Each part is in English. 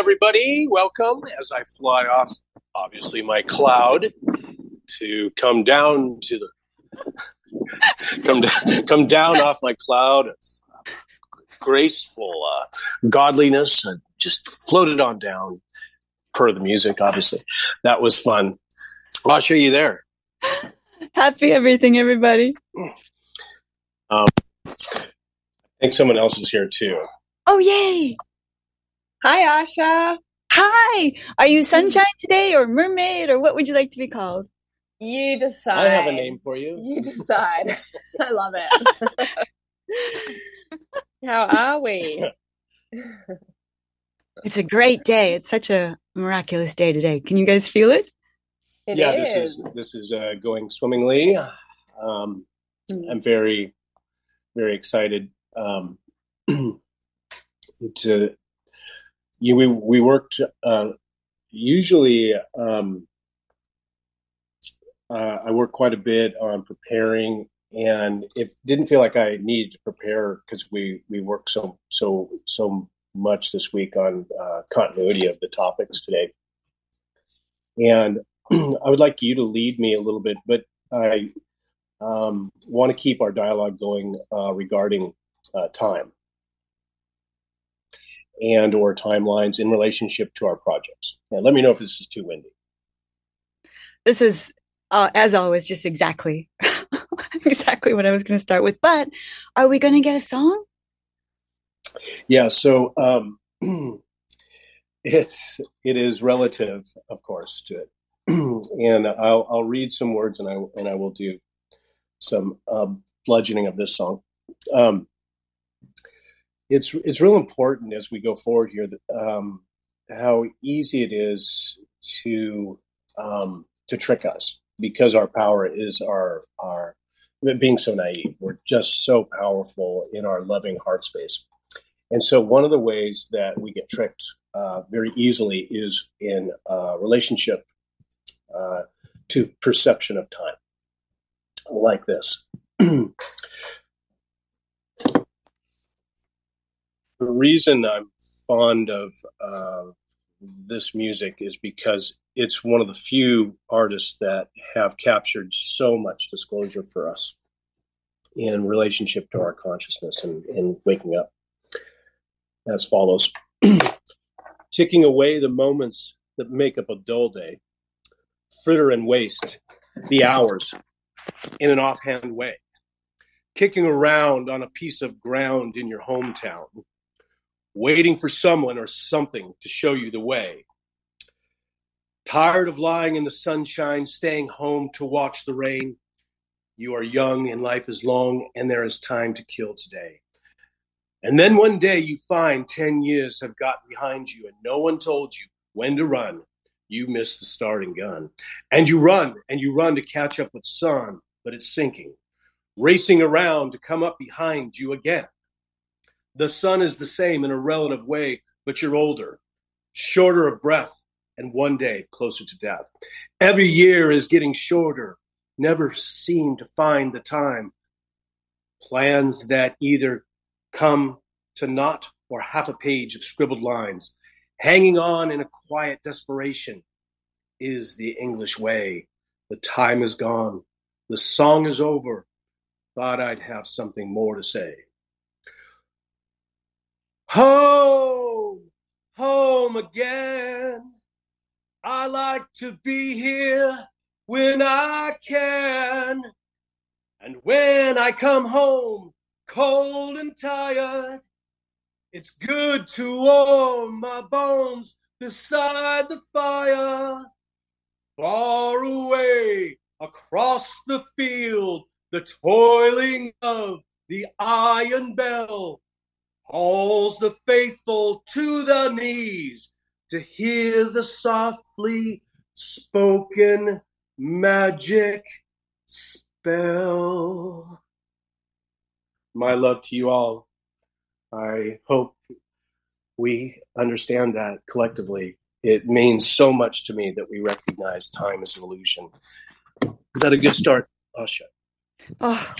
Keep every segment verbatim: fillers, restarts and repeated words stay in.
everybody. Welcome as I fly off, obviously, my cloud to come down to the come down, come down off my cloud of graceful uh, godliness and just floated on down per the music. Obviously, that was fun. Asha, you there? Happy everything, everybody. Um, I think someone else is here too. Oh, yay! Hi, Asha. Hi! Are you Sunshine today or Mermaid or what would you like to be called? You decide. I have a name for you. You decide. I love it. How are we? It's a great day. It's such a miraculous day today. Can you guys feel it? It yeah, is. this is this is uh, going swimmingly. Um, mm. I'm very, very excited. Um, to you, we we worked uh, usually. Um, uh, I work quite a bit on preparing, and it didn't feel like I needed to prepare because we we worked so so so much this week on uh, continuity of the topics today, and I would like you to lead me a little bit, but I um, want to keep our dialogue going uh, regarding uh, time and or timelines in relationship to our projects. And let me know if this is too windy. This is, uh, as always, just exactly, exactly what I was going to start with. But are we going to get a song? Yeah, so um, it's, it is relative, of course, to it. And I'll, I'll read some words and I, and I will do some um, bludgeoning of this song. Um, it's it's real important as we go forward here that um, how easy it is to um, to trick us because our power is our our being so naive. We're just so powerful in our loving heart space, and so one of the ways that we get tricked uh, very easily is in a relationship uh, to perception of time, like this. The reason I'm fond of uh, this music is because it's one of the few artists that have captured so much disclosure for us in relationship to our consciousness and, and waking up as follows. Ticking away the moments that make up a dull day, fritter and waste the hours in an offhand way, kicking around on a piece of ground in your hometown, waiting for someone or something to show you the way. Tired of lying in the sunshine, staying home to watch the rain. You are young and life is long and there is time to kill today. And then one day you find ten years have gotten behind you and no one told you when to run. You miss the starting gun. And you run and you run to catch up with sun, but it's sinking, racing around to come up behind you again. The sun is the same in a relative way, but you're older, shorter of breath, and one day closer to death. Every year is getting shorter, never seem to find the time. Plans that either come to naught or half a page of scribbled lines. Hanging on in a quiet desperation is the English way. The time is gone. The song is over. Thought I'd have something more to say. Home, home again. I like to be here when I can. And when I come home, cold and tired, it's good to warm my bones beside the fire. Far away across the field, the toiling of the iron bell calls the faithful to their knees to hear the softly spoken magic spell. My love to you all. I hope we understand that collectively. It means so much to me that we recognize time as an illusion. Is that a good start, Asha? Oh,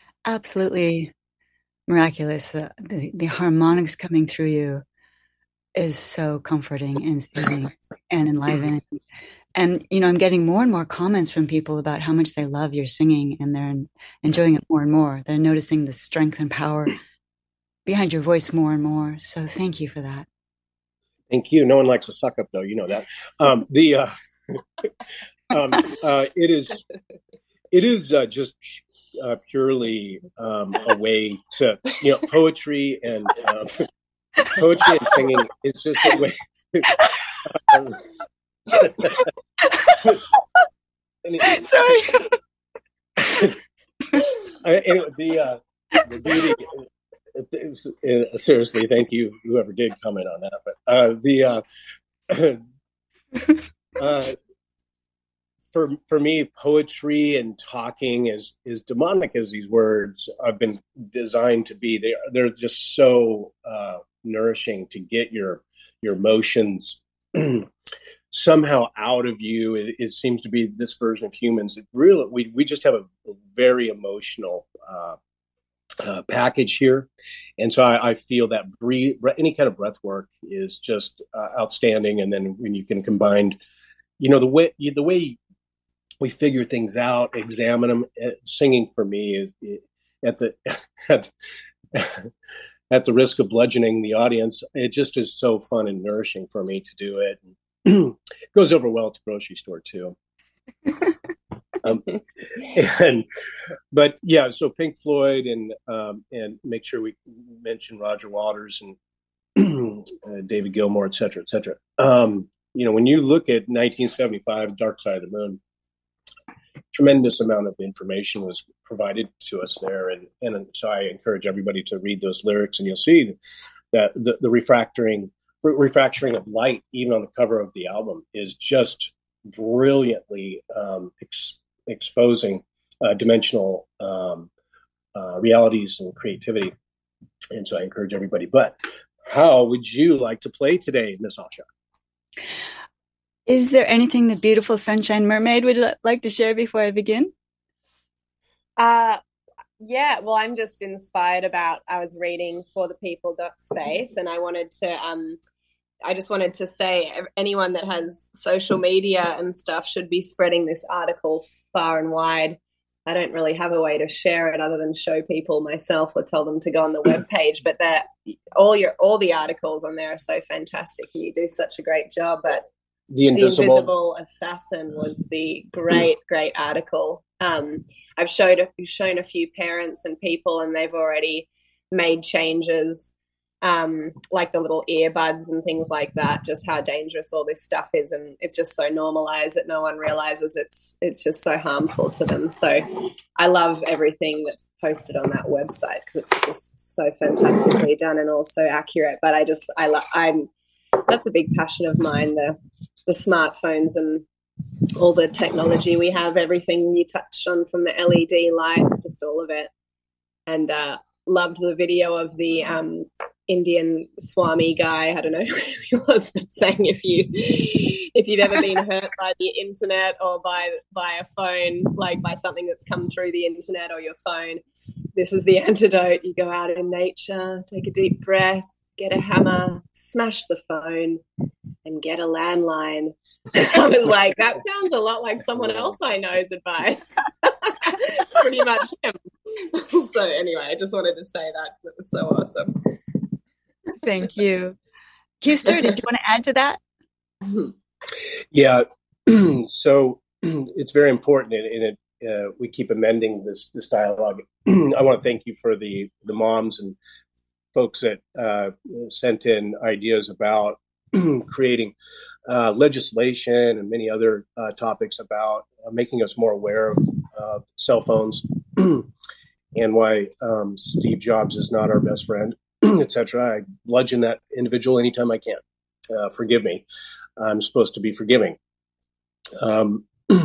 absolutely miraculous. The, the, the harmonics coming through you is so comforting and soothing and enlivening. And, you know, I'm getting more and more comments from people about how much they love your singing, and they're enjoying it more and more. They're noticing the strength and power behind your voice more and more. So thank you for that. Thank you. No one likes a suck up, though. You know that. Um, the uh, um, uh, it is it is uh, just uh, purely um, a way to, you know, poetry and uh, poetry and singing is just a way. um, Sorry. Anyway, the uh, the beauty. Is, uh, seriously, thank you, whoever did comment on that. But uh, the uh, uh, for for me, poetry and talking is is demonic as these words have been designed to be. They they're just so uh, nourishing to get your your emotions somehow out of you. It, it seems to be this version of humans. It really, we we just have a, a very emotional uh, uh, package here, and so I, I feel that breathe, any kind of breath work is just uh, outstanding. And then when you can combine, you know, the way the way we figure things out, examine them. Uh, singing for me is, is at the at, at the risk of bludgeoning the audience. It just is so fun and nourishing for me to do it. It goes over well at the grocery store too. um, and but yeah, so Pink Floyd and um, and make sure we mention Roger Waters and uh, David Gilmour, et cetera, et cetera. Um, you know, when you look at nineteen seventy-five, Dark Side of the Moon, tremendous amount of information was provided to us there, and and so I encourage everybody to read those lyrics, and you'll see that the, the refractoring refracturing of light, even on the cover of the album, is just brilliantly um, ex- exposing uh, dimensional um, uh, realities and creativity. And so I encourage everybody. But how would you like to play today, Miss Asha? Is there anything the beautiful Sunshine Mermaid would like to share before I begin? Uh, yeah, well, I'm just inspired about, I was reading for the people dot space, and I wanted to, um, I just wanted to say anyone that has social media and stuff should be spreading this article far and wide. I don't really have a way to share it other than show people myself or tell them to go on the webpage, but that all your, all the articles on there are so fantastic, and you do such a great job. But The Invisible, the Invisible Assassin was the great, great article. Um, I've showed a, shown a few parents and people, and they've already made changes, um, like the little earbuds and things like that, just how dangerous all this stuff is. And it's just so normalized that no one realizes it's it's just so harmful to them. So I love everything that's posted on that website because it's just so fantastically done and also accurate. But I just, I lo- I'm, that's a big passion of mine, the the smartphones and all the technology we have, everything you touched on, from the L E D lights, just all of it. And uh, loved the video of the um, Indian Swami guy. I don't know who he was, but saying if you if you've ever been hurt by the internet or by by a phone, like by something that's come through the internet or your phone, this is the antidote. You go out in nature, take a deep breath, get a hammer, smash the phone, and get a landline. I was like, that sounds a lot like someone else I know's advice. It's pretty much him. So anyway, I just wanted to say that because it was so awesome. Thank you. Keister, did you want to add to that? Yeah. So it's very important, and it, uh, we keep amending this this dialogue. I want to thank you for the the moms and folks that uh, sent in ideas about creating uh, legislation and many other uh, topics about uh, making us more aware of uh, cell phones and why um, Steve Jobs is not our best friend, et cetera. I bludgeon that individual anytime I can. Uh, forgive me. I'm supposed to be forgiving. Um,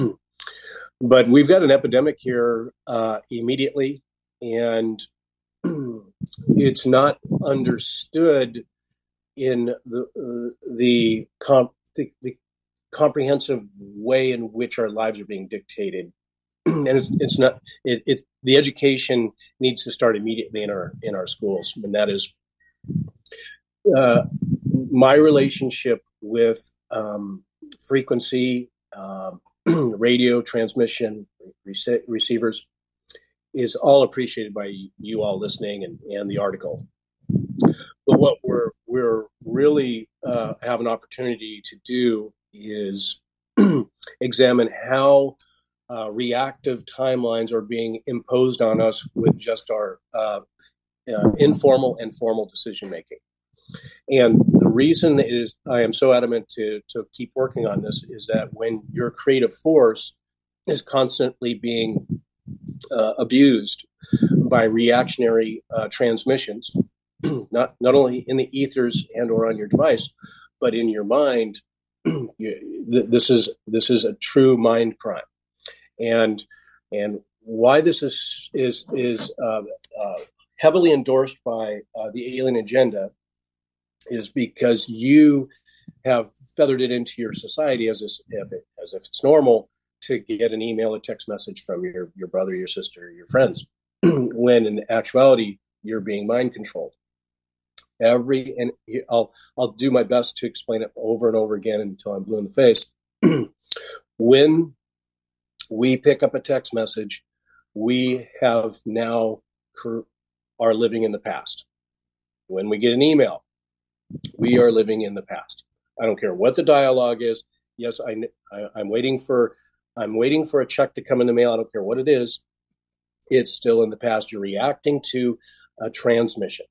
but we've got an epidemic here uh, immediately, and it's not understood in the uh, the, comp- the the comprehensive way in which our lives are being dictated, and it's, it's not it, it. The education needs to start immediately in our in our schools, and that is uh, my relationship with um, frequency, um, radio transmission, rec- receivers is all appreciated by you all listening and, and the article. But what we're we're really uh, have an opportunity to do is examine how uh, reactive timelines are being imposed on us with just our uh, uh, informal and formal decision making. And the reason is I am so adamant to to keep working on this is that when your creative force is constantly being uh, abused by reactionary uh, transmissions, not not only in the ethers and or on your device, but in your mind, you, th- this is this is a true mind crime. And and why this is is is uh, uh, heavily endorsed by uh, the alien agenda is because you have feathered it into your society as if, as if it's normal to get an email, a text message from your, your brother, your sister, your friends, when in actuality, you're being mind controlled. Every, and I'll, I'll do my best to explain it over and over again until I'm blue in the face. When we pick up a text message, we have now are living in the past. When we get an email, we are living in the past. I don't care what the dialogue is. Yes, I, I, I'm waiting for I'm waiting for a check to come in the mail. I don't care what it is. It's still in the past. You're reacting to a transmission.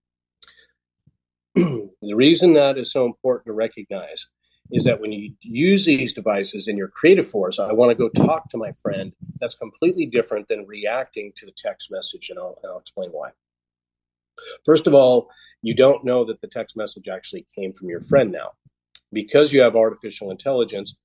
The reason that is so important to recognize is that when you use these devices in your creative force, I want to go talk to my friend. That's completely different than reacting to the text message, and I'll, and I'll explain why. First of all, you don't know that the text message actually came from your friend now. Because you have artificial intelligence,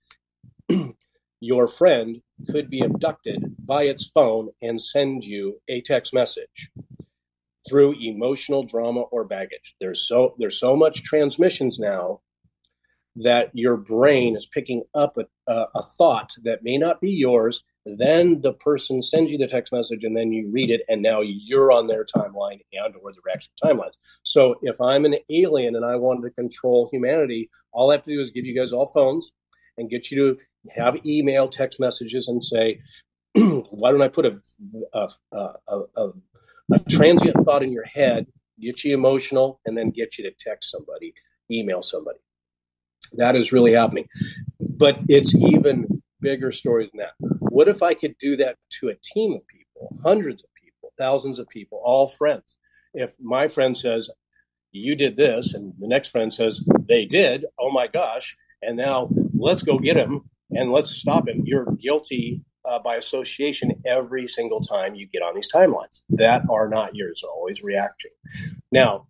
your friend could be abducted by its phone and send you a text message through emotional drama or baggage. There's so there's so much transmissions now that your brain is picking up a, a, a thought that may not be yours. Then the person sends you the text message and then you read it and now you're on their timeline and or the reaction timelines. So if I'm an alien and I wanted to control humanity, all I have to do is give you guys all phones and get you to have email, text messages and say, why don't I put a, a, a, a, a transient thought in your head, get you emotional, and then get you to text somebody, email somebody. That is really happening. But it's even bigger stories than that. What if I could do that to a team of people, hundreds of people, thousands of people, all friends? If my friend says, you did this, and the next friend says, they did, oh my gosh, and now let's go get him and let's stop him. You're guilty uh, by association every single time you get on these timelines that are not yours, always reacting. Now,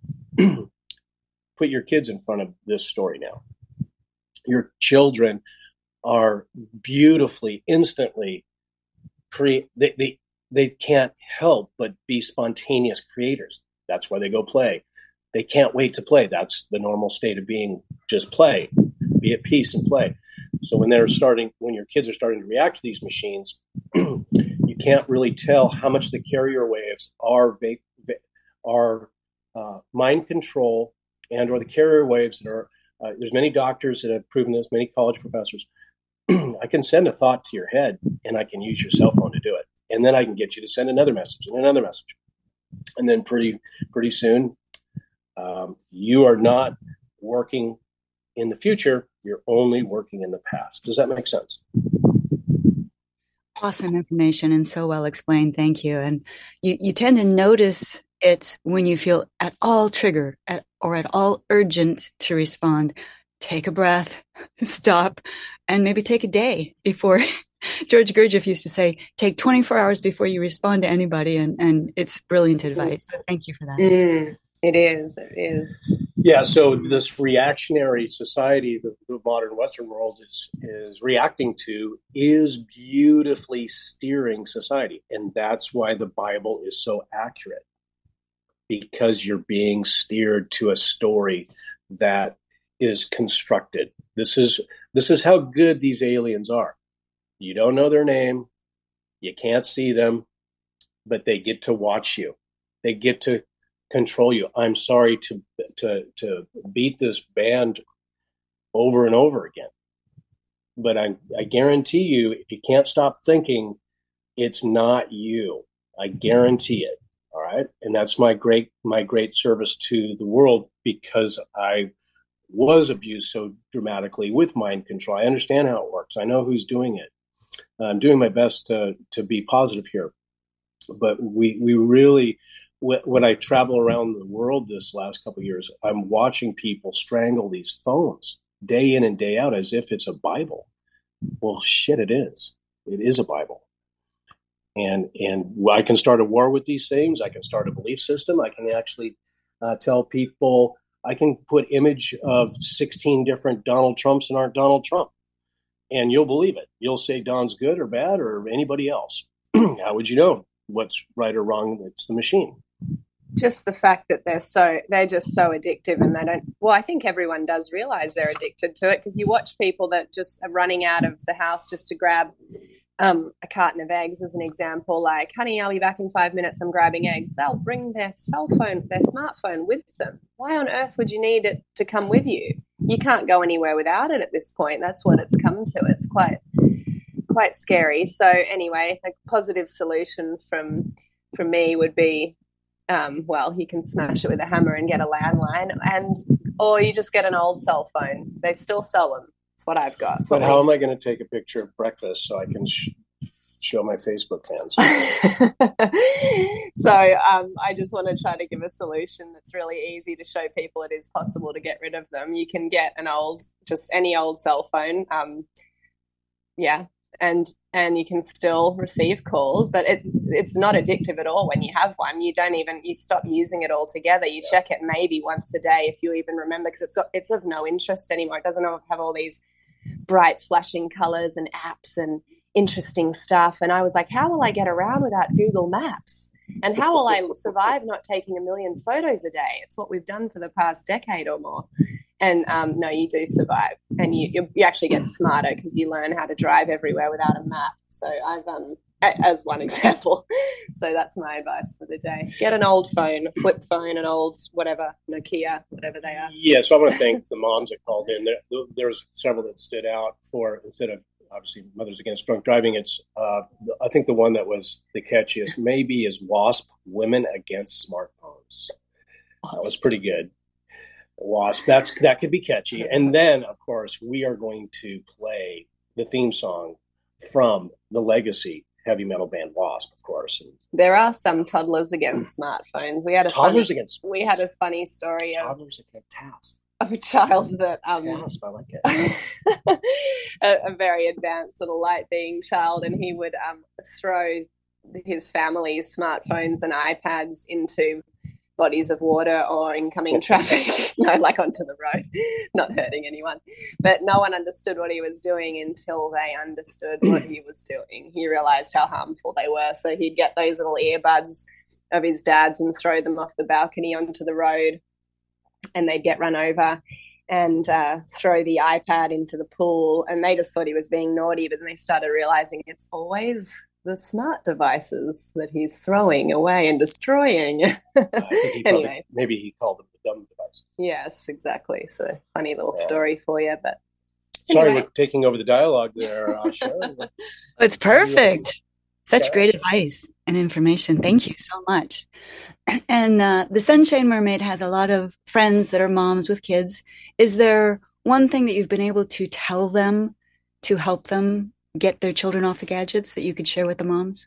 put your kids in front of this story now. Your children are beautifully, instantly create. They, they they can't help but be spontaneous creators. That's why they go play. They can't wait to play. That's the normal state of being. Just play, be at peace and play. So when they're starting, when your kids are starting to react to these machines, you can't really tell how much the carrier waves are are uh, mind control and or the carrier waves that are. Uh, there's many doctors that have proven this, many college professors. I can send a thought to your head and I can use your cell phone to do it. And then I can get you to send another message and another message. And then pretty, pretty soon, um, you are not working in the future. You're only working in the past. Does that make sense? Awesome information and so well explained. Thank you. And you, you tend to notice it when you feel at all triggered at, or at all urgent to respond. Take a breath, stop, and maybe take a day before. George Gurdjieff used to say, take twenty-four hours before you respond to anybody. And, and it's brilliant advice. So thank you for that. Mm, it is. It is. Yeah. So this reactionary society that the modern Western world is, is reacting to is beautifully steering society. And that's why the Bible is so accurate. Because you're being steered to a story that is constructed. This is this is how good these aliens are. You don't know their name, you can't see them, but they get to watch you. They get to control you. I'm sorry to to to beat this band over and over again, but I I guarantee you, if you can't stop thinking, it's not you. I guarantee it. All right, and that's my great my great service to the world, because I was abused so dramatically with mind control. I understand how it works. I know who's doing it. I'm doing my best to to be positive here, but we we really, when I travel around the world this last couple of years, I'm watching people strangle these phones day in and day out as if it's a Bible. Well, shit, it is. It is a Bible. And and I can start a war with these things. I can start a belief system. I can actually uh, tell people, I can put image of sixteen different Donald Trumps and aren't Donald Trump. And you'll believe it. You'll say Don's good or bad or anybody else. How would you know what's right or wrong? It's the machine. Just the fact that they're so, they're just so addictive, and they don't, well, I think everyone does realize they're addicted to it, because you watch people that just are running out of the house just to grab um, a carton of eggs, as an example, like, honey, I'll be back in five minutes, I'm grabbing eggs. They'll bring their cell phone, their smartphone with them. Why on earth would you need it to come with you? You can't go anywhere without it at this point. That's what it's come to. It's quite, quite scary. So anyway, a positive solution from, from me would be, Um, well, you can smash it with a hammer and get a landline, and or you just get an old cell phone. They still sell them. That's what I've got. But how am I going to take a picture of breakfast so I can sh- show my Facebook fans? So um, I just want to try to give a solution that's really easy to show people it is possible to get rid of them. You can get an old, just any old cell phone. Um, yeah. And and you can still receive calls, but it it's not addictive at all when you have one. You don't even, you stop using it altogether. You Yeah. check it maybe once a day if you even remember, because it's it's of no interest anymore. It doesn't have all these bright flashing colors and apps and interesting stuff. And I was like, how will I get around without Google Maps? And how will I survive not taking a million photos a day? It's what we've done for the past decade or more. And um, no, you do survive, and you you, you actually get smarter because you learn how to drive everywhere without a map. So I've um as one example. So that's my advice for the day. Get an old phone, a flip phone, an old whatever, Nokia, whatever they are. Yeah, so I want to thank the moms that called in. There, there's several that stood out for, instead of obviously Mothers Against Drunk Driving, it's uh, I think the one that was the catchiest maybe is WASP, Women Against Smartphones. That was pretty good. WASP, that's that could be catchy. And then, of course, we are going to play the theme song from the legacy heavy metal band WASP, of course. And there are some toddlers against smartphones. We had a toddlers funny, against we had a funny story of, toddlers against task. of a child that um Task, I like it. a, a very advanced little light being child, and he would um throw his family's smartphones and iPads into bodies of water or incoming traffic, no, like onto the road, not hurting anyone. But no one understood what he was doing until they understood what he was doing. He realized how harmful they were. So he'd get those little earbuds of his dad's and throw them off the balcony onto the road, and they'd get run over, and uh, throw the iPad into the pool. And they just thought he was being naughty, but then they started realizing it's always the smart devices that he's throwing away and destroying. I think he probably, Anyway. maybe he called them the dumb device. Yes, exactly. So funny little Yeah. story for you, but Sorry, anyway. we're taking over the dialogue there, Asha. It's perfect. Such Yeah. great advice and information. Thank you so much. And uh, the Sunshine Mermaid has a lot of friends that are moms with kids. Is there one thing that you've been able to tell them to help them get their children off the gadgets that you could share with the moms?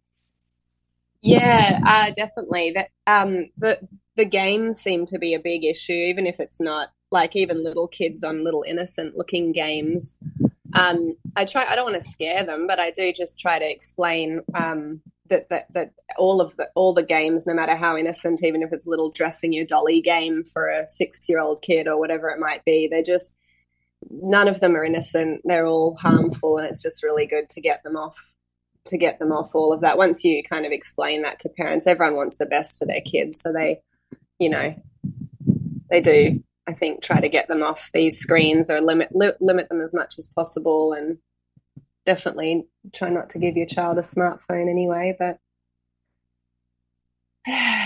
Yeah, uh, definitely. That um, the the games seem to be a big issue, even if it's not, like, even little kids on little innocent looking games. Um, I try. I don't want to scare them, but I do just try to explain um, that that that all of the all the games, no matter how innocent, even if it's a little dressing your dolly game for a six year old kid or whatever it might be, they're just, none of them are innocent. They're all harmful, and it's just really good to get them off to get them off all of that. Once you kind of explain that to parents, everyone wants the best for their kids, so they, you know, they do, I think, try to get them off these screens or limit li- limit them as much as possible, and definitely try not to give your child a smartphone anyway. But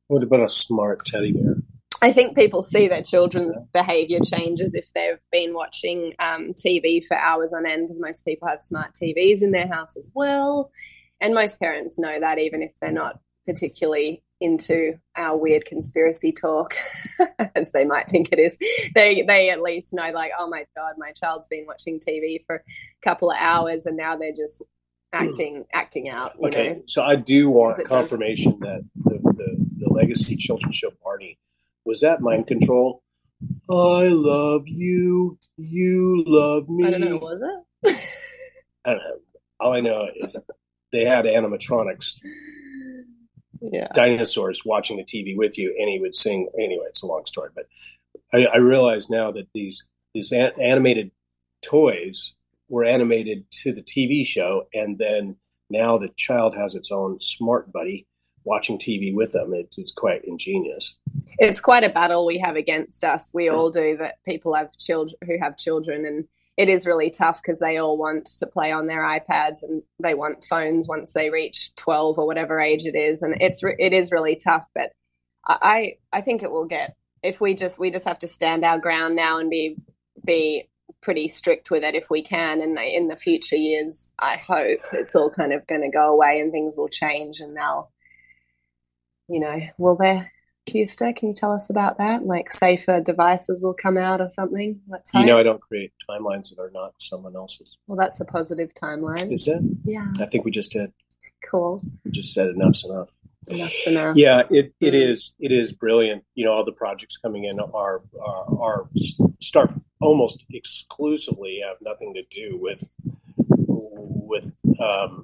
What about a smart teddy bear? I think people see their children's behavior changes if they've been watching um, T V for hours on end, because most people have smart T Vs in their house as well. And most parents know that, even if they're not particularly into our weird conspiracy talk, as they might think it is. They they at least know, like, oh my God, my child's been watching T V for a couple of hours and now they're just acting acting out. You okay, know? So I do want It confirmation does. that the, the, the Legacy Children's Show party, was that mind control? I love you, you love me. I don't know, was it? I don't know. All I know is they had animatronics, yeah, dinosaurs watching the T V with you, and he would sing. Anyway, it's a long story, but I, I realize now that these these an- animated toys were animated to the T V show, and then now the child has its own smart buddy watching T V with them. It's, it's quite ingenious. It's quite a battle we have against us. We all do, that people have children who have children, and it is really tough because they all want to play on their iPads and they want phones once they reach twelve or whatever age it is. And it's, it is really tough, but I, I think it will get, if we just, we just have to stand our ground now and be, be pretty strict with it if we can. And in the future years, I hope it's all kind of going to go away and things will change, and they'll, you know, will there, Custer, can you tell us about that? Like safer devices will come out or something? Let's hope. You know, I don't create timelines that are not someone else's. Well, that's a positive timeline. Is it? Yeah. I think we just did. Cool. We just said enough's enough. Enough's enough. Yeah, it, it Mm. is. It is brilliant. You know, all the projects coming in are are, are start almost exclusively have nothing to do with with um,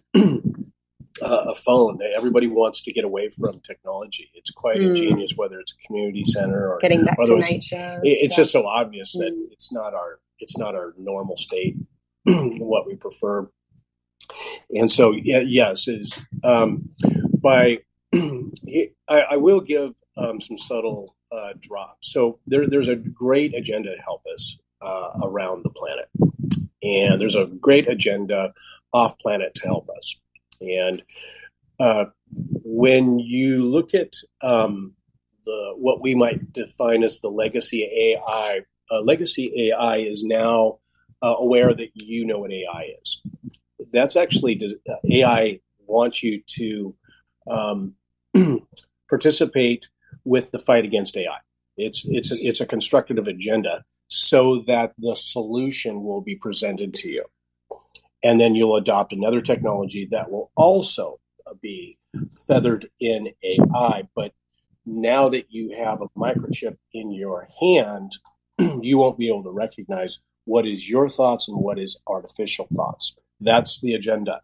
a phone. Everybody wants to get away from technology. It's quite Mm. ingenious, whether it's a community center or Getting back to whether it's- nature. it- It's stuff. just so obvious that Mm. it's not our it's not our normal state, what we prefer. And so, yeah, yes, is um, by I, I will give um, some subtle uh, drops. So there, there's a great agenda to help us uh, around the planet, and there's a great agenda off planet to help us. And uh, when you look at um, the what we might define as the legacy A I, uh, legacy A I is now uh, aware that you know what A I is. That's actually uh, A I wants you to um, participate with the fight against A I. It's it's a, it's a constructive agenda so that the solution will be presented to you, and then you'll adopt another technology that will also be feathered in A I. But now that you have a microchip in your hand, you won't be able to recognize what is your thoughts and what is artificial thoughts. That's the agenda.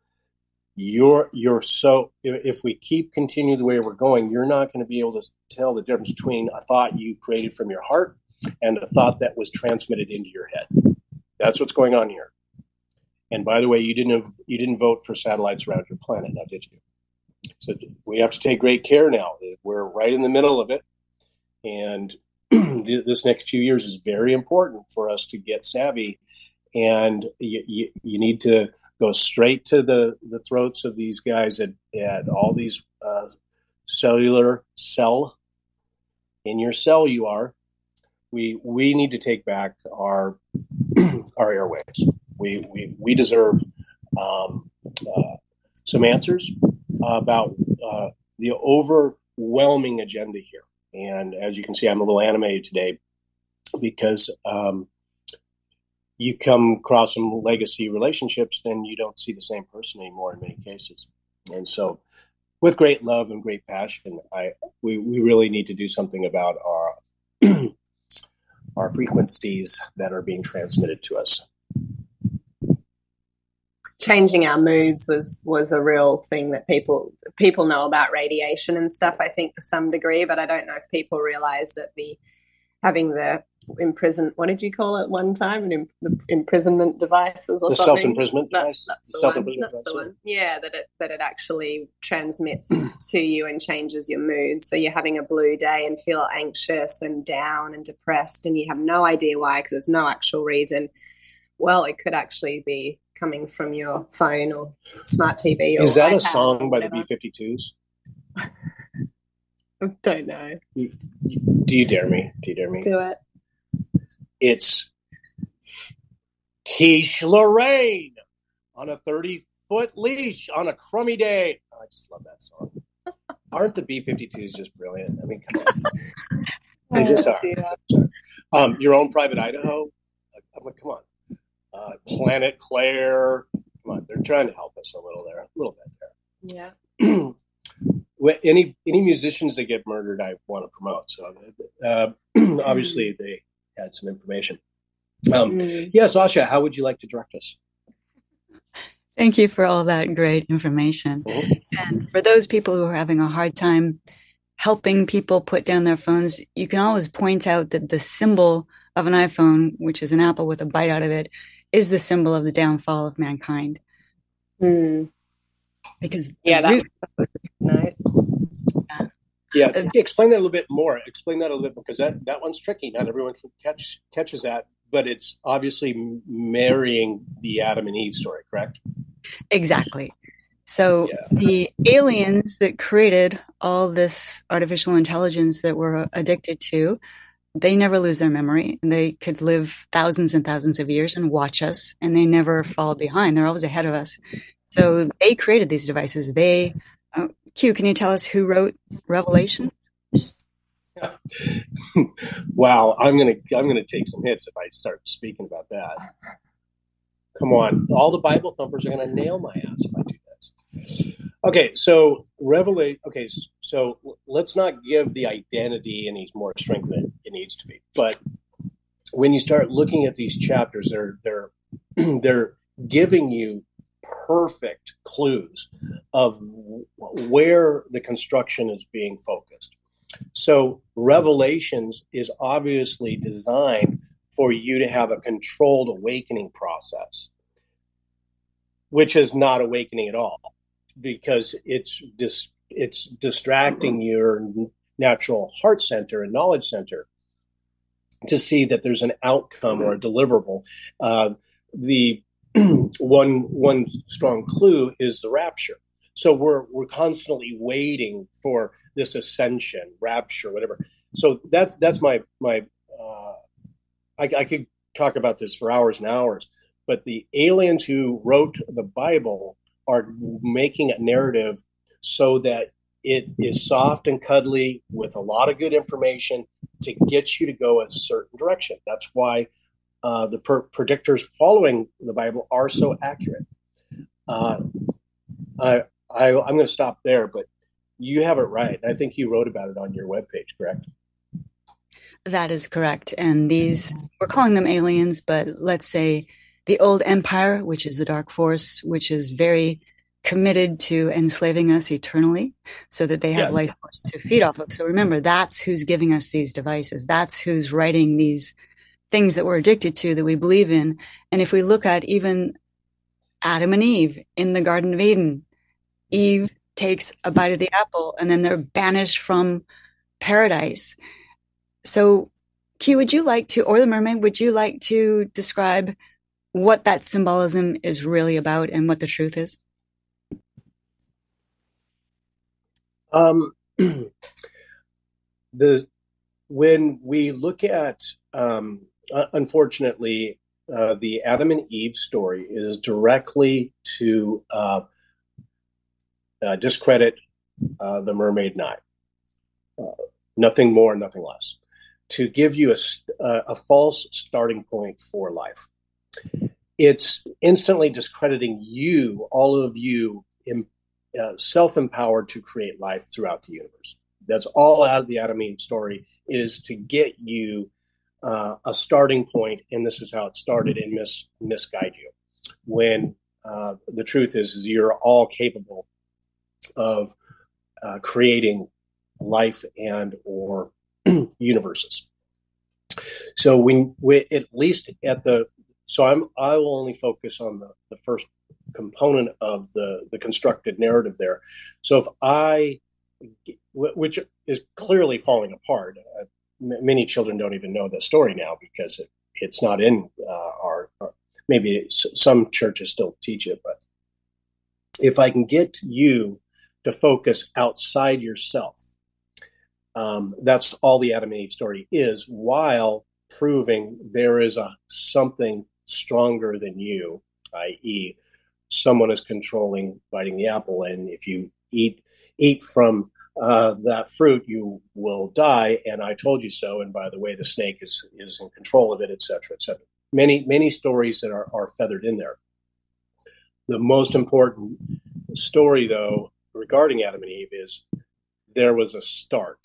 You're you're so if we keep continue the way we're going, you're not going to be able to tell the difference between a thought you created from your heart and a thought that was transmitted into your head. That's what's going on here. And by the way, you didn't have, you didn't vote for satellites around your planet, now did you? So we have to take great care now. We're right in the middle of it, and this next few years is very important for us to get savvy. And you, you, you need to go straight to the, the throats of these guys at, at all these uh, cellular cell. In your cell, you are. We we need to take back our our airwaves. We we we deserve um, uh, some answers about uh, the overwhelming agenda here. And as you can see, I'm a little animated today because. Um, You come across some legacy relationships, then you don't see the same person anymore in many cases. And so, with great love and great passion, I we, we really need to do something about our our frequencies that are being transmitted to us. Changing our moods was was a real thing that people people know about radiation and stuff, I think, to some degree, but I don't know if people realize that the having the imprison what did you call it one time an Im- the imprisonment devices or the something self-imprisonment that's, device that's the self-imprisonment one that's device, the one yeah that it that it actually transmits to you and changes your mood. So you're having a blue day and feel anxious and down and depressed, and you have no idea why, because there's no actual reason. Well, it could actually be coming from your phone or smart T V or Is that iPad a song by the whatever. B fifty-twos? Don't know. You, you, do you dare me? Do you dare me? Do it. It's Quiche Lorraine on a thirty-foot leash on a crummy day. Oh, I just love that song. Aren't the B fifty-twos just brilliant? I mean, come on. They just are. Um, Your Own Private Idaho. I'm like, come on. Uh, Planet Claire. Come on. They're trying to help us a little there. A little bit there. Yeah. any any musicians that get murdered, I want to promote. So uh, obviously they had some information. Um, mm. Yeah, Sasha, how would you like to direct us? Thank you for all that great information. Mm-hmm. And for those people who are having a hard time helping people put down their phones, you can always point out that the symbol of an iPhone, which is an apple with a bite out of it, is the symbol of the downfall of mankind. Mm. Because yeah, that was nice. Yeah. Yeah, explain that a little bit more. Explain that a little bit, because that, that one's tricky. Not everyone can catch catches that, but it's obviously marrying the Adam and Eve story, correct? Exactly. So yeah. The aliens that created all this artificial intelligence that we're addicted to, they never lose their memory. They could live thousands and thousands of years and watch us, and they never fall behind. They're always ahead of us. So they created these devices. They, uh, Q, can you tell us who wrote Revelation? Yeah. Wow, I'm gonna I'm gonna take some hits if I start speaking about that. Come on, all the Bible thumpers are gonna nail my ass if I do this. Okay, so Revelation. Okay, so let's not give the identity any more strength than it needs to be. But when you start looking at these chapters, they're they're they're giving you perfect clues of where the construction is being focused. So Revelations is obviously designed for you to have a controlled awakening process, which is not awakening at all, because it's dis- it's distracting your natural heart center and knowledge center to see that there's an outcome or a deliverable. Uh, the one one strong clue is the rapture. So we're we're constantly waiting for this ascension, rapture, whatever. So that's that's my my. Uh, I, I could talk about this for hours and hours, but the aliens who wrote the Bible are making a narrative so that it is soft and cuddly with a lot of good information to get you to go a certain direction. That's why uh, the per- predictors following the Bible are so accurate. Uh, I, I, I'm going to stop there, but you have it right. I think you wrote about it on your webpage, correct? That is correct. And these, we're calling them aliens, but let's say the old empire, which is the dark force, which is very committed to enslaving us eternally so that they have yeah. life force to feed off of. So remember, that's who's giving us these devices. That's who's writing these things that we're addicted to, that we believe in. And if we look at even Adam and Eve in the Garden of Eden, Eve takes a bite of the apple and then they're banished from paradise. So Q, would you like to, or the mermaid, would you like to describe what that symbolism is really about and what the truth is? Um, the when we look at, um, uh, unfortunately, uh, the Adam and Eve story is directly to uh, uh, discredit uh, the mermaid knife. Uh, nothing more, nothing less. To give you a, uh, a false starting point for life. It's instantly discrediting you, all of you, in, uh, self-empowered to create life throughout the universe. That's all out of the Adam and Eve story, is to get you uh, a starting point, and this is how it started, and mis- misguide you. When uh, the truth is, is you're all capable of uh, creating life and or universes. So we, we at least at the so I'm I will only focus on the, the first component of the the constructed narrative there. So if I, which is clearly falling apart, uh, m- many children don't even know the story now because it, it's not in uh, our, our maybe some churches still teach it, but if I can get you to focus outside yourself, Um, that's all the Adam and Eve story is, while proving there is a something stronger than you, that is, someone is controlling biting the apple, and if you eat eat from uh, that fruit, you will die. And I told you so. And by the way, the snake is is in control of it, et cetera, et cetera. Many many stories that are are feathered in there. The most important story, though, regarding Adam and Eve is there was a start.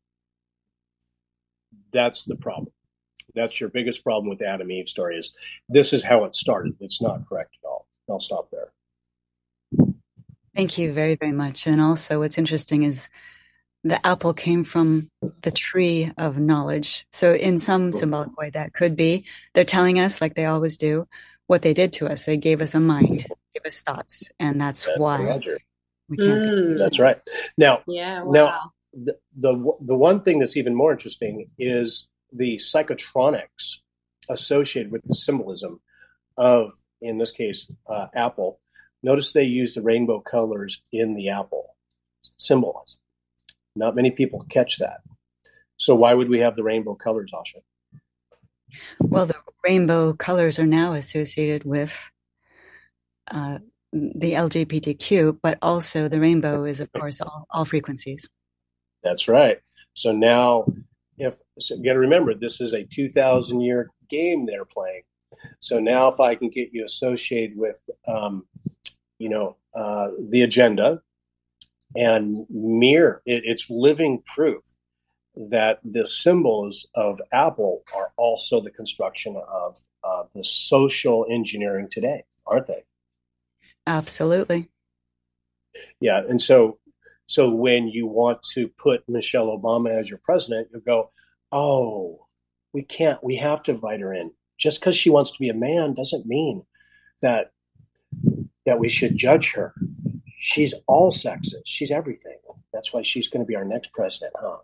That's the problem. That's your biggest problem with the Adam and Eve story, is this is how it started. It's not correct at all. I'll stop there. Thank you very, very much. And also what's interesting is the apple came from the tree of knowledge. So in some symbolic way, that could be they're telling us, like they always do, what they did to us. They gave us a mind, gave us thoughts, and that's, that's why Roger. we can't. Mm. That's right. Now, yeah, wow. now the, the the one thing that's even more interesting is the psychotronics associated with the symbolism of, in this case, uh, apple. Notice they use the rainbow colors in the apple symbolism. Not many people catch that. So why would we have the rainbow colors, Asha? Well, the rainbow colors are now associated with uh, the L G B T Q, but also the rainbow is, of course, all, all frequencies. That's right. So now, if so you got to remember, this is a two thousand year game they're playing. So now, if I can get you associated with, um, you know, uh, the agenda and mirror, it, it's living proof that the symbols of Apple are also the construction of uh, the social engineering today, aren't they? Absolutely. Yeah, and so so when you want to put Michelle Obama as your president, you go, oh, we can't, we have to invite her in. Just because she wants to be a man doesn't mean that that we should judge her. She's all sexes. She's everything. That's why she's going to be our next president, huh?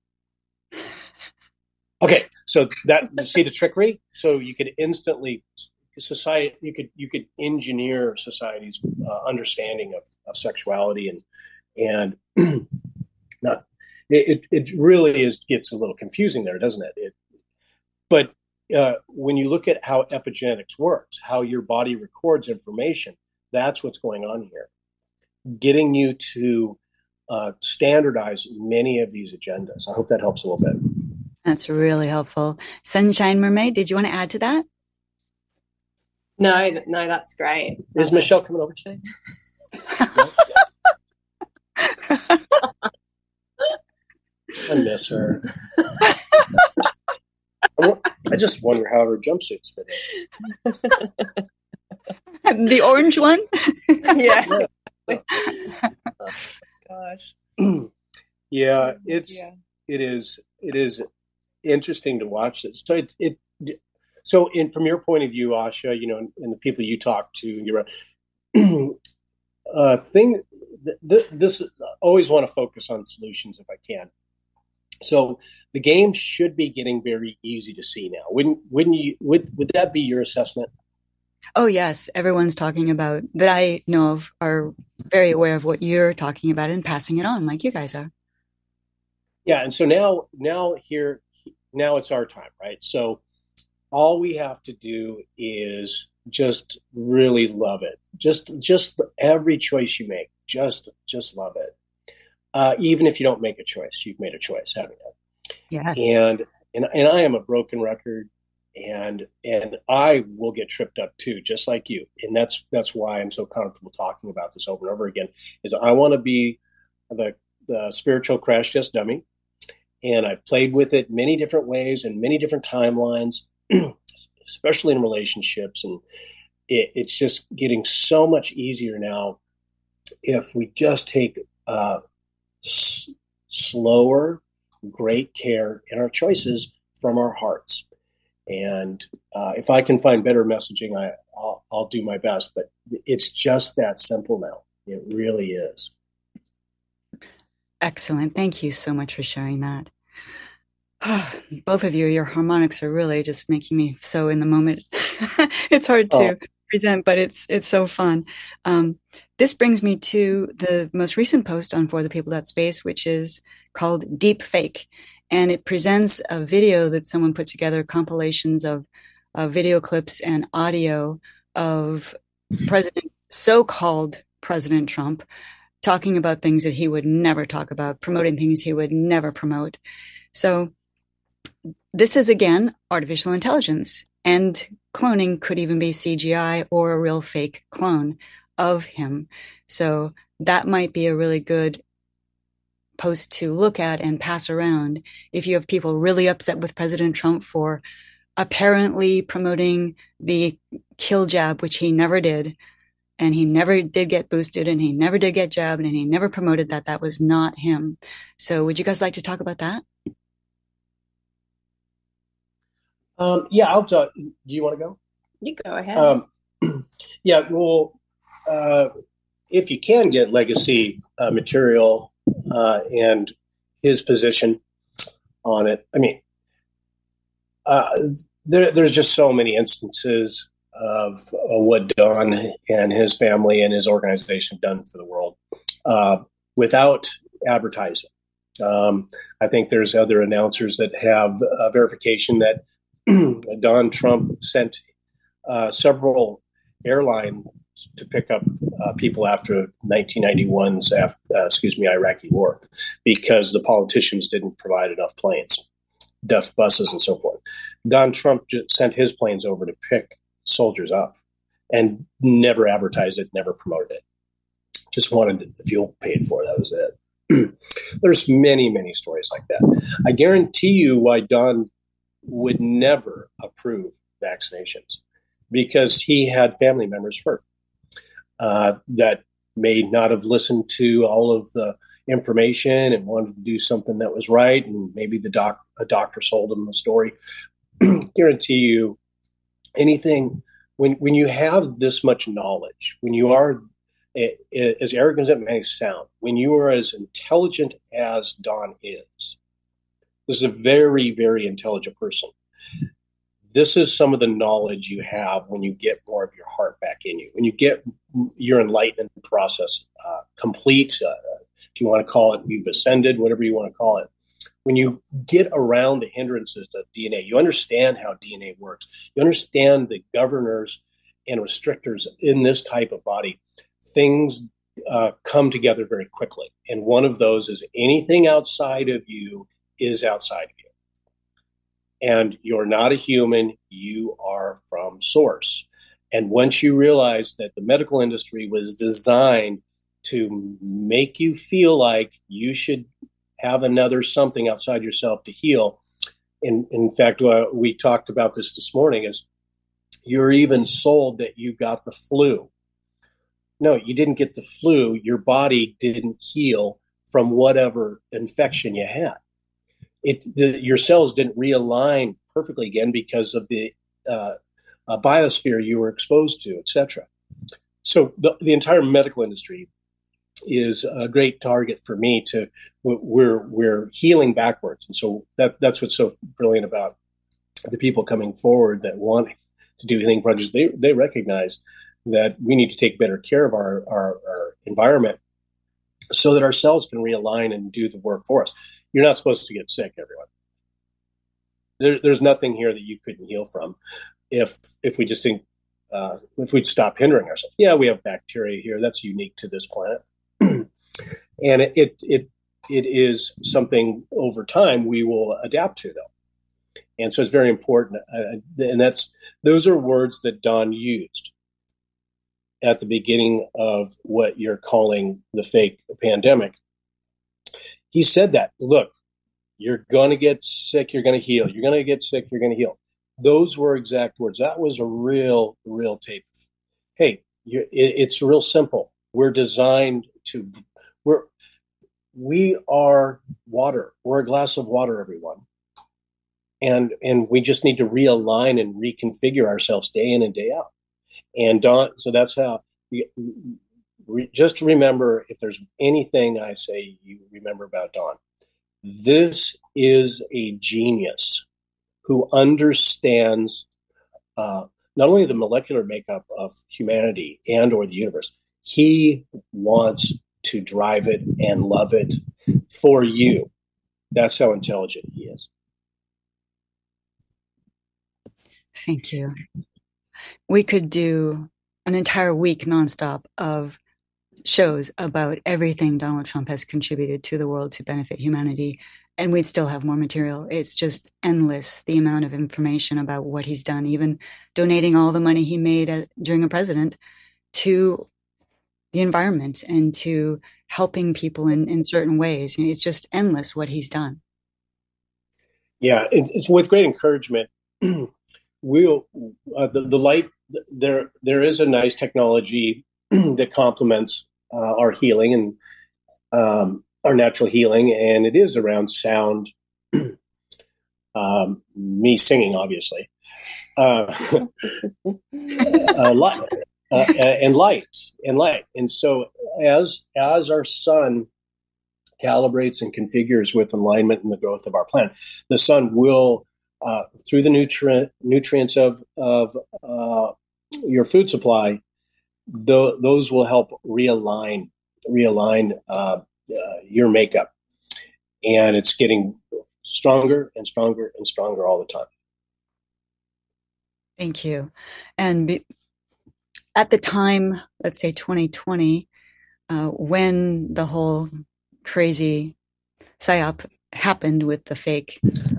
Okay, so that, see the trickery? So you could instantly society you could you could engineer society's uh, understanding of, of sexuality, and and not it it really is gets a little confusing there, doesn't it? It but uh, when you look at how epigenetics works, how your body records information, that's what's going on here, getting you to uh, standardize many of these agendas. I hope that helps a little bit. That's really helpful. Sunshine Mermaid, did you want to add to that? No, no, that's great. Is That's Michelle coming over today? I miss her. I just wonder how her jumpsuits fit in. The orange one? Yeah. Oh, gosh. Yeah, it's yeah. it is it is interesting to watch this. So it, it so in from your point of view, Asha, you know, and, and the people you talk to, you're uh, thing. Th- th- this I always want to focus on solutions if I can. So the game should be getting very easy to see now. Wouldn't wouldn't you? Would would that be your assessment? Oh yes, everyone's talking about that I know of are very aware of what you're talking about and passing it on, like you guys are. Yeah, and so now now here now it's our time, right? So all we have to do is just really love it. Just just every choice you make, just just love it. Uh, even if you don't make a choice, you've made a choice, haven't you? Yeah. And and and I am a broken record, and and I will get tripped up too, just like you. And that's that's why I'm so comfortable talking about this over and over again. Is I want to be the the spiritual crash test dummy, and I've played with it many different ways and many different timelines, especially in relationships, and it, it's just getting so much easier now if we just take uh, s- slower, great care in our choices from our hearts. And uh, if I can find better messaging, I, I'll, I'll do my best. But it's just that simple now. It really is. Excellent. Thank you so much for sharing that. Both of you, your harmonics are really just making me so in the moment. It's hard to oh. present, but it's it's so fun. Um, this brings me to the most recent post on For the People That Space, which is called Deep Fake. And it presents a video that someone put together, compilations of, of video clips and audio of President, so-called President Trump, talking about things that he would never talk about, promoting things he would never promote. So this is, again, artificial intelligence, and cloning could even be C G I or a real fake clone of him. So that might be a really good post to look at and pass around if you have people really upset with President Trump for apparently promoting the kill jab, which he never did. And he never did get boosted, and he never did get jabbed, and he never promoted that. That was not him. So would you guys like to talk about that? Um, yeah, I'll talk. Do you want to go? You go ahead. Um, yeah, well, uh, if you can get legacy uh, material uh, and his position on it, I mean, uh, there, there's just so many instances of uh, what Don and his family and his organization have done for the world uh, without advertising. Um, I think there's other announcers that have uh, verification that Don Trump sent uh, several airlines to pick up uh, people after nineteen ninety-one's, af- uh, excuse me, Iraqi war, because the politicians didn't provide enough planes, duff buses, and so forth. Don Trump just sent his planes over to pick soldiers up and never advertised it, never promoted it. Just wanted the fuel paid for. That was it. There's many, many stories like that. I guarantee you why Don would never approve vaccinations, because he had family members hurt uh, that may not have listened to all of the information and wanted to do something that was right, and maybe the doc a doctor sold him the story. Guarantee you, anything when when you have this much knowledge, when you are as arrogant as it may sound, when you are as intelligent as Don is, this is a very, very intelligent person. This is some of the knowledge you have when you get more of your heart back in you, when you get your enlightenment process uh, complete. Uh, if you want to call it, you've ascended, whatever you want to call it. When you get around the hindrances of D N A, you understand how D N A works. You understand the governors and restrictors in this type of body. Things uh, come together very quickly. And one of those is anything outside of you is outside of you. And you're not a human, you are from source. And once you realize that the medical industry was designed to make you feel like you should have another something outside yourself to heal. In, in fact, uh, we talked about this this morning, is you're even sold that you got the flu. No, you didn't get the flu. Your body didn't heal from whatever infection you had. It, the, your cells didn't realign perfectly again because of the uh, uh, biosphere you were exposed to, et cetera. So the, the entire medical industry is a great target for me to, we're, we're healing backwards. And so that, that's what's so brilliant about the people coming forward that want to do healing projects. They, they recognize that we need to take better care of our, our, our environment so that our cells can realign and do the work for us. You're not supposed to get sick, everyone. There, there's nothing here that you couldn't heal from if if we just think, uh, if we'd stop hindering ourselves. Yeah, we have bacteria here. That's unique to this planet. And it, it, it, it is something over time we will adapt to, though. And so it's very important. Uh, and that's those are words that Don used at the beginning of what you're calling the fake pandemic. He said that, look, you're going to get sick, you're going to heal. You're going to get sick, you're going to heal. Those were exact words. That was a real, real tape. Hey, you, it, it's real simple. We're designed to, we're, we are water. We're a glass of water, everyone. And, and we just need to realign and reconfigure ourselves day in and day out. And Don, so that's how, we, we, just remember, if there's anything I say you remember about Don, this is a genius who understands uh, not only the molecular makeup of humanity and or the universe, He wants to drive it and love it for you. That's how intelligent he is. Thank you. We could do an entire week nonstop of shows about everything Donald Trump has contributed to the world to benefit humanity, and we'd still have more material. It's just endless, the amount of information about what he's done, even donating all the money he made uh, during a president to the environment and to helping people in, in certain ways. It's just endless what he's done. Yeah, it, it's with great encouragement. we'll uh, the, the light there there is a nice technology that complements uh, our healing and um, our natural healing, and it is around sound. um, me singing, obviously, uh, uh, light, uh, and light and light, and so as as our sun calibrates and configures with alignment and the growth of our planet, the sun will, uh, through the nutrient nutrients of of uh, your food supply, th- those will help realign realign uh, uh, your makeup, and it's getting stronger and stronger and stronger all the time. Thank you. And be- at the time, let's say twenty twenty, uh, when the whole crazy psyop happened with the fake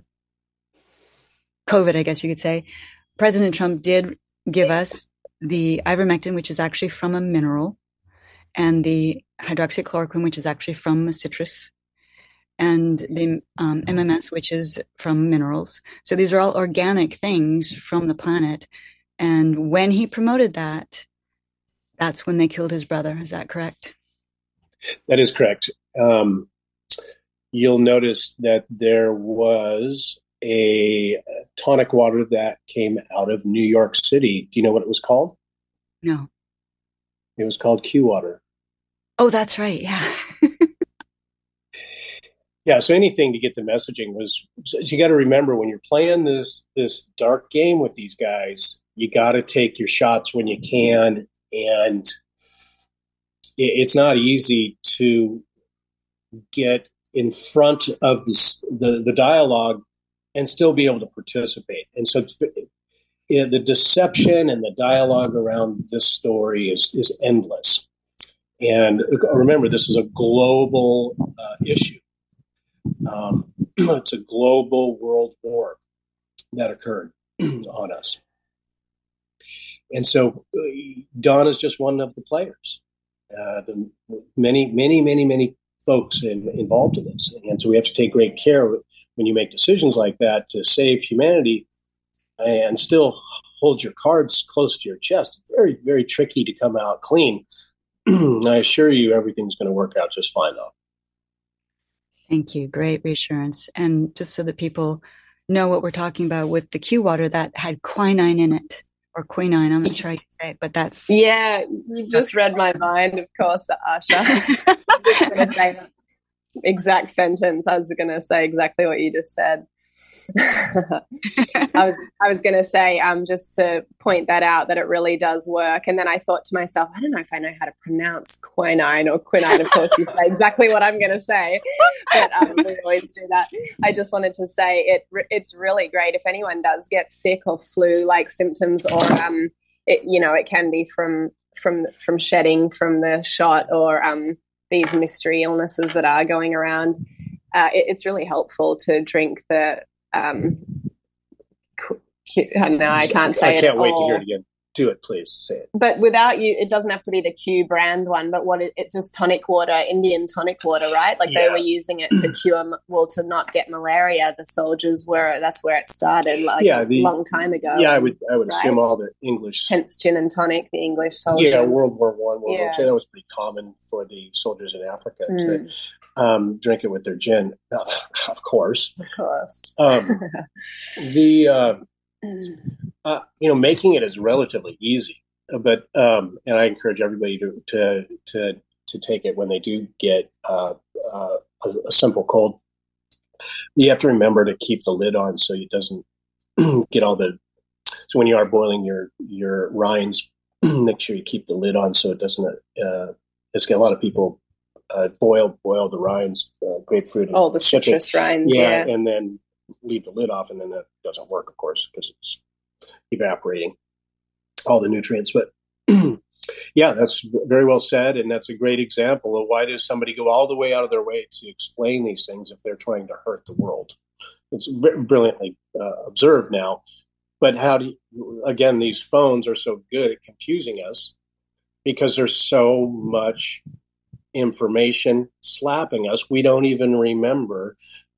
COVID, I guess you could say, President Trump did give us the ivermectin, which is actually from a mineral, and the hydroxychloroquine, which is actually from a citrus, and the um, M M S, which is from minerals. So these are all organic things from the planet. And when he promoted that, that's when they killed his brother. Is that correct? That is correct. Um, you'll notice that there was a tonic water that came out of New York City. Do you know what it was called? No. It was called Q water. Oh, that's right. Yeah. Yeah. So anything to get the messaging was, so you got to remember when you're playing this, this dark game with these guys, you got to take your shots when you can. And it, it's not easy to get in front of this, the, the dialogue and still be able to participate. And so it's, it, the deception and the dialogue around this story is, is endless. And remember, this is a global uh, issue. Um, it's a global world war that occurred on us. And so uh, Don is just one of the players. Uh, the many, many, many, many folks in, involved in this. And so we have to take great care when you make decisions like that to save humanity and still hold your cards close to your chest. It's very, very tricky to come out clean. I assure you everything's going to work out just fine, though. Thank you. Great reassurance. And just so that people know what we're talking about with the Q water, that had quinine in it, or quinine. I'm not sure how you say it, but that's... Yeah, you just read my mind, of course, Asha. I'm just going to say that exact sentence. I was going to say exactly what you just said. I was I was going to say um, just to point that out, that it really does work. And then I thought to myself, I don't know if I know how to pronounce quinine or quinine. Of course, you say exactly what I'm going to say, but um, we always do that. I just wanted to say it. It's really great if anyone does get sick or flu-like symptoms, or um, it, you know, it can be from from from shedding from the shot, or um, these mystery illnesses that are going around. Uh, it, it's really helpful to drink the. Um, Q, no, I can't say it. I can't at wait all. to hear it again. Do it, please. Say it. But without you, it doesn't have to be the Q brand one, but what it, it just tonic water, Indian tonic water, right? Like Yeah. they were using it to cure, well, to not get malaria. The soldiers were, that's where it started, like Yeah, the- a long time ago. Yeah, I would I would Right? assume all the English. Hence gin and tonic, the English soldiers. Yeah, World War One, World Yeah. War Two. That was pretty common for the soldiers in Africa to Mm, um, drink it with their gin. Now, of course. of course. Um, the uh, uh, you know, making it is relatively easy, but um, and I encourage everybody to to to to take it when they do get uh, uh, a, a simple cold. You have to remember to keep the lid on so it doesn't get all the. So when you are boiling your your rinds, make sure you keep the lid on so it doesn't. Uh, it's got a lot of people uh, boil boil the rinds, uh, grapefruit, and Oh, the ship it. citrus rinds, yeah, yeah. and then leave the lid off, and then that doesn't work, of course, because it's evaporating all the nutrients. But yeah, that's very well said, and that's a great example of why does somebody go all the way out of their way to explain these things if they're trying to hurt the world? It's brilliantly uh, observed now. But how do you, again, these phones are so good at confusing us because there's so much information slapping us. We don't even remember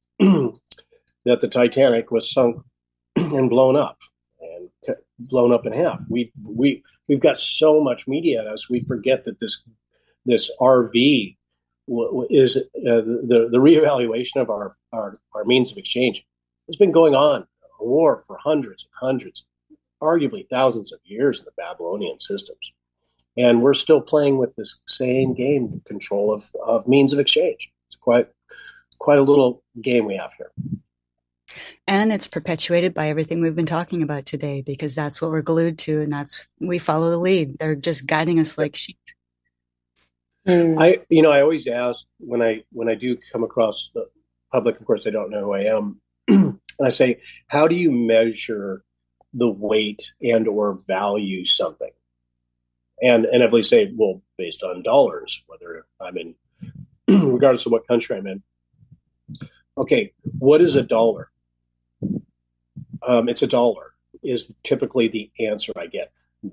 that the Titanic was sunk and blown up and blown up in half. We we we've got so much media at us. We forget that this this R V is uh, the the reevaluation of our, our our means of exchange has been going on. A war for hundreds and hundreds, arguably thousands of years in the Babylonian systems. And we're still playing with this same game control of, of means of exchange. It's quite quite a little game we have here. And it's perpetuated by everything we've been talking about today, because that's what we're glued to, and that's we follow the lead. They're just guiding us like sheep. Mm. I you know, I always ask when I when I do come across the public, of course they don't know who I am. And I say, how do you measure the weight and or value something? And and if they say, well, based on dollars, whether I'm in, regardless of what country I'm in. Okay, what is a dollar? Um, it's a dollar is typically the answer I get.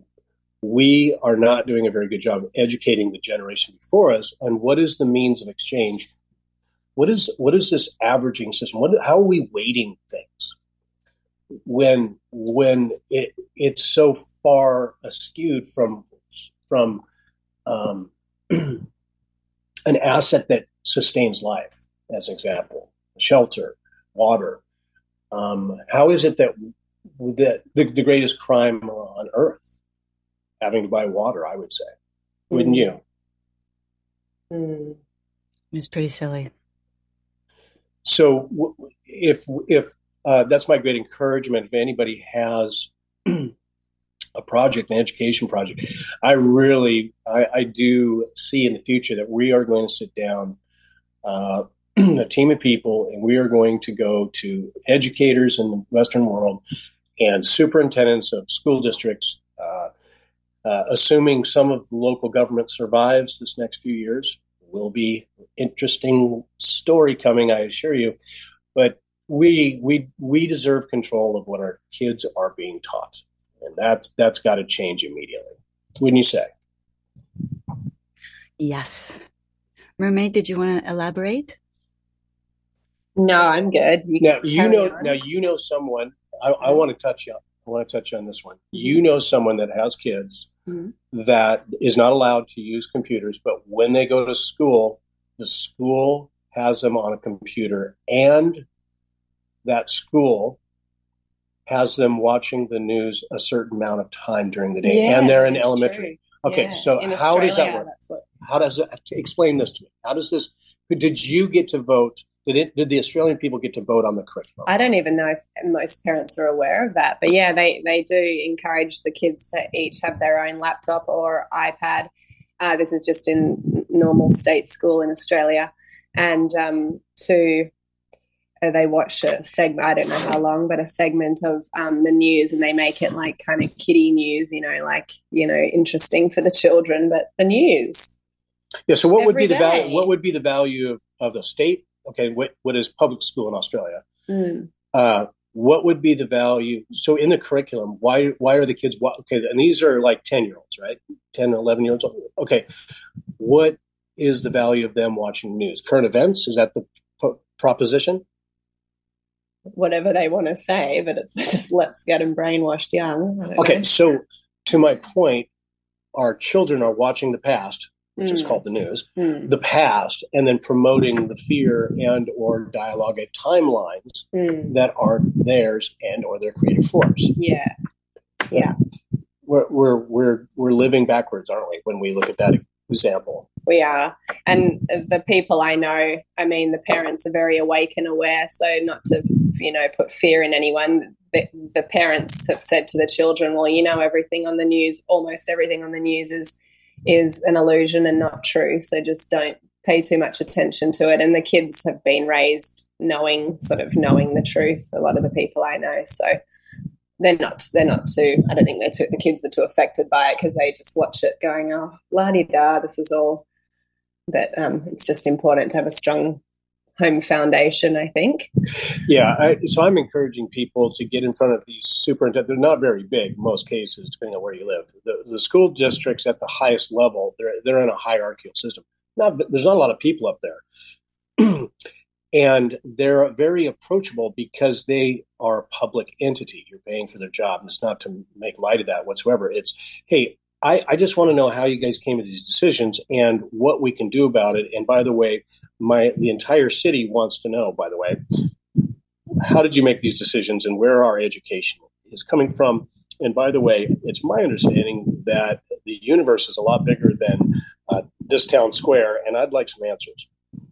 We are not doing a very good job of educating the generation before us on what is the means of exchange. What is what is this averaging system? What, how are we weighting things when when it it's so far askewed from from um, an asset that sustains life, as an example, shelter, water. Um, how is it that that the, the greatest crime on earth, having to buy water? I would say, wouldn't you? Mm. It's pretty silly. So if if uh, that's my great encouragement, if anybody has a project, an education project, I really, I, I do see in the future that we are going to sit down, uh, a team of people, and we are going to go to educators in the Western world and superintendents of school districts, uh, uh, assuming some of the local government survives this next few years. Will be interesting story coming, I assure you. But we we we deserve control of what our kids are being taught, and that that's got to change immediately. Wouldn't you say? Yes. Mermaid, did you want to elaborate? No, I'm good. You now you know on. now you know someone. I, I want to touch on. I want to touch on this one. Mm-hmm. You know someone that has kids. Mm-hmm. That is not allowed to use computers, but when they go to school, the school has them on a computer, and that school has them watching the news a certain amount of time during the day, yeah, and they're in elementary. True. Okay, yeah. So in how Australia, does that work? That's what... How does that explain this to me? How does this? Did you get to vote? Did it? Did the Australian people get to vote on the curriculum? I don't even know if most parents are aware of that, but yeah, they they do encourage the kids to each have their own laptop or iPad. Uh, this is just in normal state school in Australia, and um, to uh, they watch a segment. I don't know how long, but a segment of um, the news, and they make it like kind of kiddie news, you know, like you know, interesting for the children, but the news. Yeah. So what would be the value? What would be the value of, of the state? Okay, what what is public school in Australia? Mm. Uh, what would be the value? So in the curriculum, why why are the kids? Okay, and these are like ten year olds, right? ten, eleven year olds. Okay, what is the value of them watching news? Current events? Is that the p- proposition? Whatever they want to say, but it's just let's get them brainwashed young. Okay, know. So to my point, our children are watching the past, which mm. is called the news, mm. the past, and then promoting the fear and or dialogue of timelines mm. that aren't theirs and or their creative force. Yeah, yeah. We're we're we're we're living backwards, aren't we? When we look at that example, we are. And the people I know, I mean, the parents are very awake and aware. So not to you know put fear in anyone. the, the parents have said to the children, well, you know, everything on the news, almost everything on the news is is an illusion and not true. So just don't pay too much attention to it. And the kids have been raised knowing, sort of knowing the truth. A lot of the people I know, so they're not, they're not too. I don't think they're too. The kids are too affected by it because they just watch it, going, "Oh, la di da, this is all." But um, it's just important to have a strong home foundation, I think. Yeah, I, so I'm encouraging people to get in front of these superintendents. They're not very big, in most cases, depending on where you live. The, the school districts at the highest level, they're they're in a hierarchical system. Not, there's not a lot of people up there. And they're very approachable because they are a public entity. You're paying for their job. And it's not to make light of that whatsoever. It's, hey, I, I just want to know how you guys came to these decisions and what we can do about it. And by the way, my the entire city wants to know, by the way, how did you make these decisions and where our education is coming from? And by the way, it's my understanding that the universe is a lot bigger than uh, this town square, and I'd like some answers.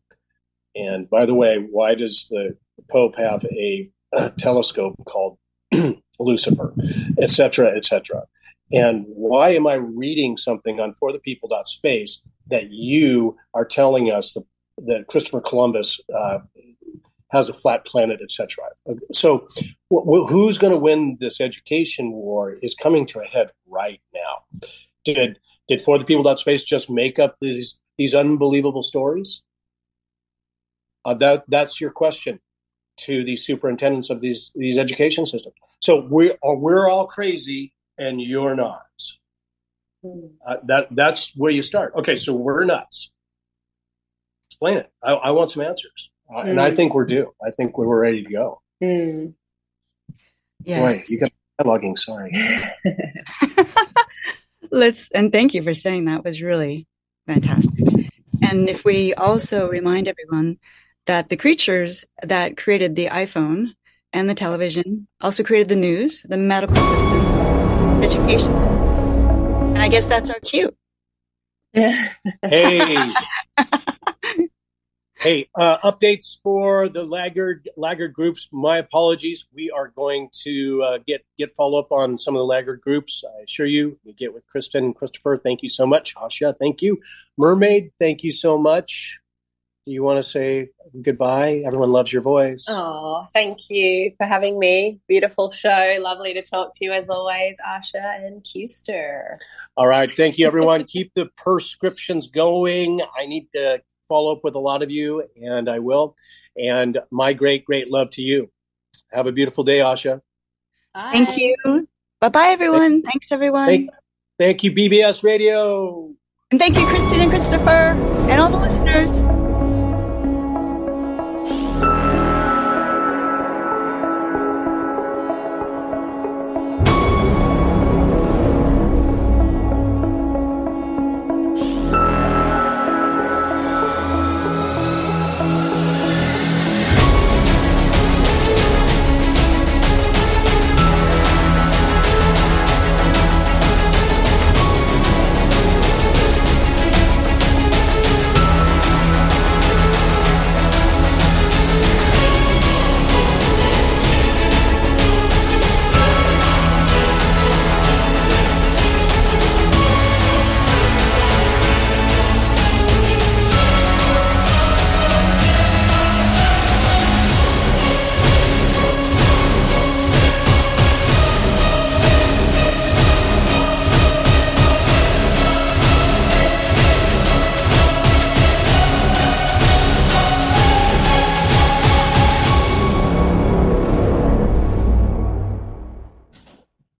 And by the way, why does the Pope have a, a telescope called Lucifer, et cetera, et cetera? And why am I reading something on for the people dot space that you are telling us that, that Christopher Columbus uh, has a flat planet, et cetera? So wh- who's going to win this education war is coming to a head right now. Did did for the people dot space just make up these these unbelievable stories? Uh, that that's your question to the superintendents of these these education systems. So we are we're all crazy. And you're not. Uh, that that's where you start. Okay, so we're nuts. Explain it. I, I want some answers, uh, mm. and I think we're due. I think we were ready to go. Mm. Yes. Boy, you got cataloging. Sorry. Let's and thank you for saying that. It was really fantastic. And if we also remind everyone that the creatures that created the iPhone and the television also created the news, the medical system, education. And I guess that's our cue. Hey. Hey, uh, updates for the laggard laggard groups. My apologies. We are going to uh, get get follow up on some of the laggard groups. I assure you, we get with Kristen and Christopher. Thank you so much. Asha, thank you. Mermaid, thank you so much. Do you want to say goodbye? Everyone loves your voice. Oh, thank you for having me. Beautiful show. Lovely to talk to you as always, Asha and Custer. All right. Thank you, everyone. Keep the prescriptions going. I need to follow up with a lot of you, and I will. And my great, great love to you. Have a beautiful day, Asha. Bye. Thank you. Bye-bye, everyone. Thank, Thanks, everyone. Thank, thank you, B B S Radio. And thank you, Kristen and Christopher, and all the listeners.